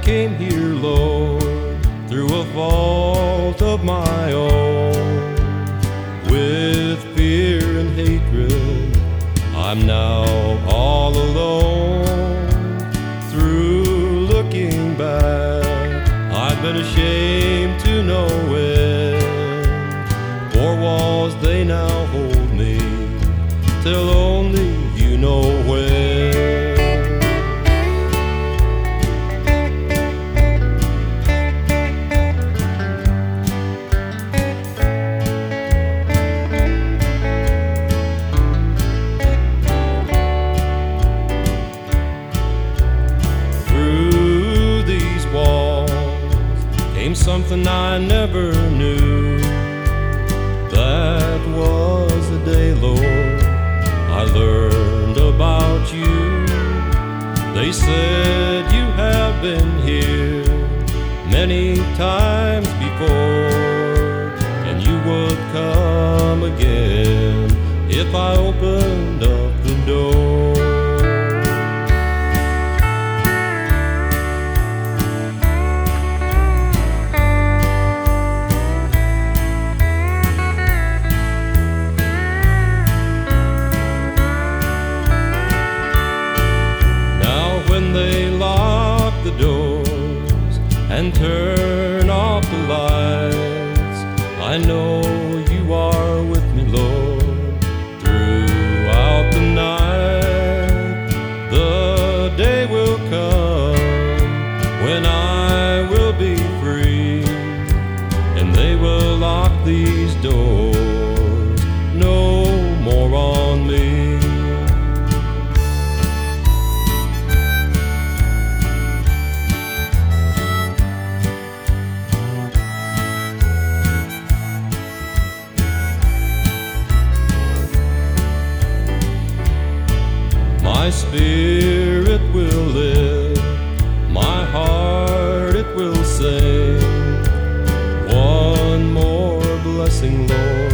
came here, Lord, through a fault of my own. With fear and hatred, I'm now all alone. Through looking back, I've been ashamed to no end. Four walls, they now hold me, till only you know when. Something I never knew. That was the day, Lord, I learned about you. They said you have been here many times before, and you would come again if I opened up the door. When they lock the doors and turn off the lights, I know you are with me, Lord, throughout the night. The day will come when I will be free, and they will lock these doors no more on me. My spirit will live, my heart it will sing. One more blessing, Lord,